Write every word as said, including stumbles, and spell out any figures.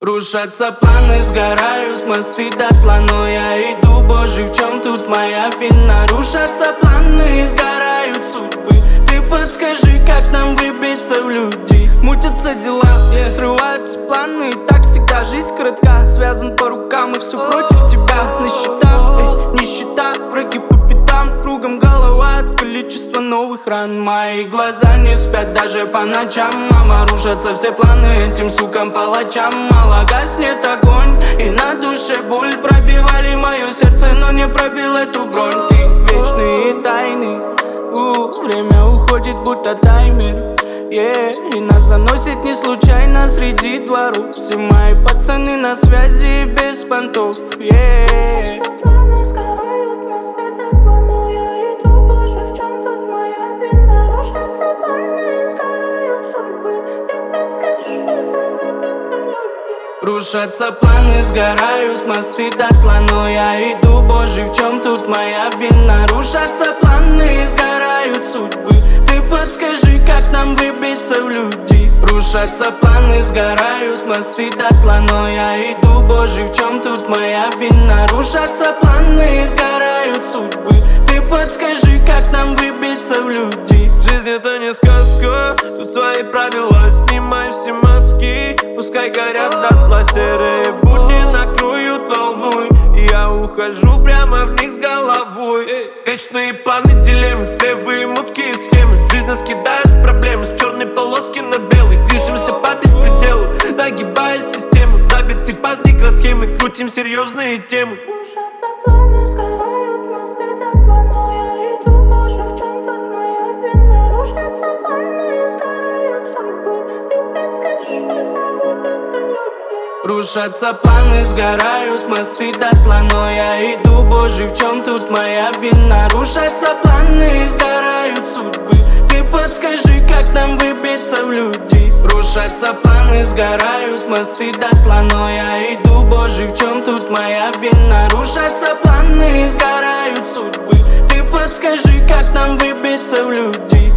Рушатся планы, сгорают мосты дотла, но я иду, боже, в чем тут моя вина? Рушатся планы, сгорают судьбы. Ты подскажи, как нам выбиться в люди? Мутятся дела, yeah. Срываются планы, так всегда жизнь коротка. Связан по рукам и все против тебя. На счетах, эй, нищета, враги по пятам. Кругом голова от количества новых ран. Мои глаза не спят даже по ночам. Мама, рушатся все планы этим сукам палачам. Мало гаснет огонь и на душе боль. Пробивали мое сердце, но не пробил эту бронь. Ты вечный и тайный, у, время уходит будто таймер. Yeah. И нас заносит не случайно среди дворов. Все мои пацаны на связи без понтов. Yeah. Рушатся планы, сгорают мосты дотла, но я иду, боже, в чем тут моя вина? Рушатся планы, сгорают судьбы. Ты подскажи, как нам выбиться в люди? Рушатся планы, сгорают мосты дотла, но я иду, боже, в чем тут моя вина? Рушатся планы, сгорают судьбы. Ты подскажи, как нам выбиться в люди? Жизнь это не сказка, тут свои правила. Снимай все маски, пускай горят дотла. Серые будни накроют волной, и я ухожу прямо в них с головой. Вечные планы, дилеммы, левые мутки и схемы. Жизнь нас кидает в проблемы, с черной полоски на белый. Движемся по беспределу, нагибая систему. Забиты под микросхемы, крутим серьезные темы. Рушатся планы, сгорают мосты дотла, но я иду, боже, в чем тут моя вина? Рушатся планы, сгорают судьбы. Ты подскажи, как нам выбиться в люди? Рушатся планы, сгорают мосты дотла, но я иду, боже, в чем тут моя вина? Рушатся планы, сгорают судьбы. Ты подскажи, как нам выбиться в люди?